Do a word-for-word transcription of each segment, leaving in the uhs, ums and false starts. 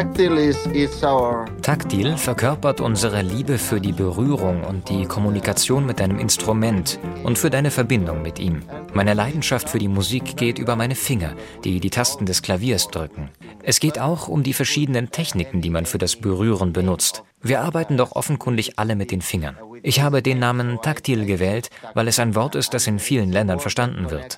Tactile is, is our Taktil verkörpert unsere Liebe für die Berührung und die Kommunikation mit deinem Instrument und für deine Verbindung mit ihm. Meine Leidenschaft für die Musik geht über meine Finger, die die Tasten des Klaviers drücken. Es geht auch um die verschiedenen Techniken, die man für das Berühren benutzt. Wir arbeiten doch offenkundig alle mit den Fingern. Ich habe den Namen Taktil gewählt, weil es ein Wort ist, das in vielen Ländern verstanden wird.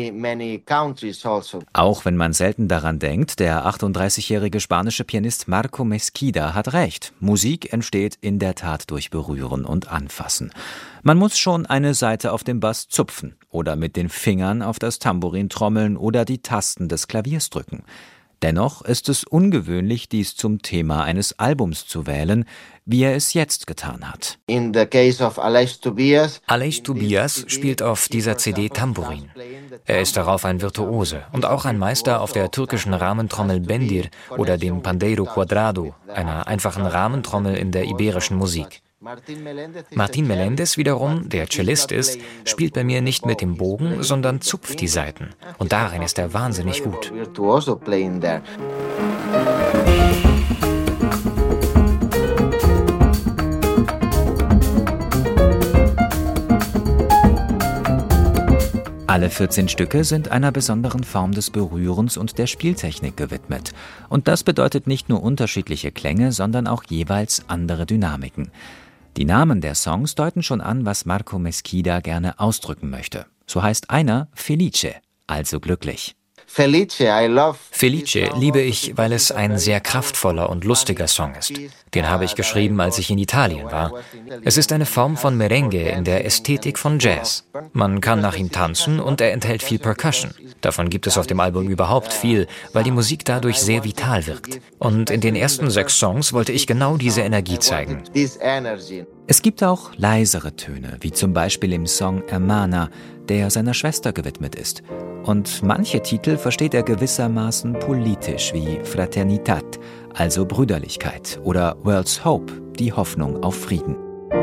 Auch wenn man selten daran denkt, der achtunddreißigjährige spanische Pianist Marco Mesquida hat recht. Musik entsteht in der Tat durch Berühren und Anfassen. Man muss schon eine Saite auf dem Bass zupfen oder mit den Fingern auf das Tambourin trommeln oder die Tasten des Klaviers drücken. Dennoch ist es ungewöhnlich, dies zum Thema eines Albums zu wählen, wie er es jetzt getan hat. In the case of Aleix Tobias, Aleix Tobias spielt auf dieser C D Tambourin. Er ist darauf ein Virtuose und auch ein Meister auf der türkischen Rahmentrommel Bendir oder dem Pandeiro Cuadrado, einer einfachen Rahmentrommel in der iberischen Musik. Martin Melendez wiederum, der Cellist ist, spielt bei mir nicht mit dem Bogen, sondern zupft die Saiten. Und darin ist er wahnsinnig gut. Alle vierzehn Stücke sind einer besonderen Form des Berührens und der Spieltechnik gewidmet. Und das bedeutet nicht nur unterschiedliche Klänge, sondern auch jeweils andere Dynamiken. Die Namen der Songs deuten schon an, was Marco Mesquida gerne ausdrücken möchte. So heißt einer Felice, also glücklich. Felice, I love Felice liebe ich, weil es ein sehr kraftvoller und lustiger Song ist. Den habe ich geschrieben, als ich in Italien war. Es ist eine Form von Merengue in der Ästhetik von Jazz. Man kann nach ihm tanzen und er enthält viel Percussion. Davon gibt es auf dem Album überhaupt viel, weil die Musik dadurch sehr vital wirkt. Und in den ersten sechs Songs wollte ich genau diese Energie zeigen. Es gibt auch leisere Töne, wie zum Beispiel im Song Hermana, der seiner Schwester gewidmet ist. Und manche Titel versteht er gewissermaßen politisch, wie Fraternität, also Brüderlichkeit, oder World's Hope, die Hoffnung auf Frieden.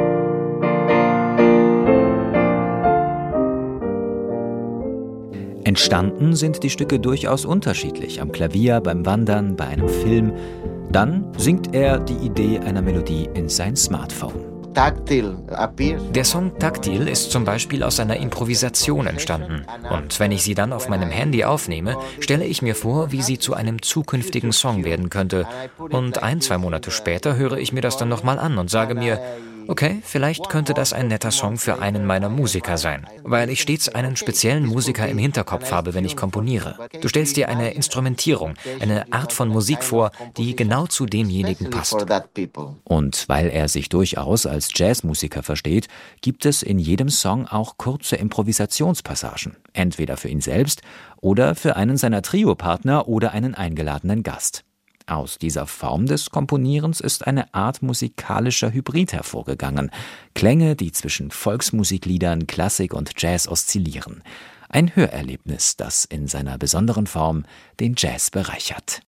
Entstanden sind die Stücke durchaus unterschiedlich, am Klavier, beim Wandern, bei einem Film. Dann singt er die Idee einer Melodie in sein Smartphone. Der Song Taktil ist zum Beispiel aus einer Improvisation entstanden. Und wenn ich sie dann auf meinem Handy aufnehme, stelle ich mir vor, wie sie zu einem zukünftigen Song werden könnte. Und ein, zwei Monate später höre ich mir das dann nochmal an und sage mir, okay, vielleicht könnte das ein netter Song für einen meiner Musiker sein, weil ich stets einen speziellen Musiker im Hinterkopf habe, wenn ich komponiere. Du stellst dir eine Instrumentierung, eine Art von Musik vor, die genau zu demjenigen passt. Und weil er sich durchaus als Jazzmusiker versteht, gibt es in jedem Song auch kurze Improvisationspassagen, entweder für ihn selbst oder für einen seiner Triopartner oder einen eingeladenen Gast. Aus dieser Form des Komponierens ist eine Art musikalischer Hybrid hervorgegangen. Klänge, die zwischen Volksmusikliedern, Klassik und Jazz oszillieren. Ein Hörerlebnis, das in seiner besonderen Form den Jazz bereichert.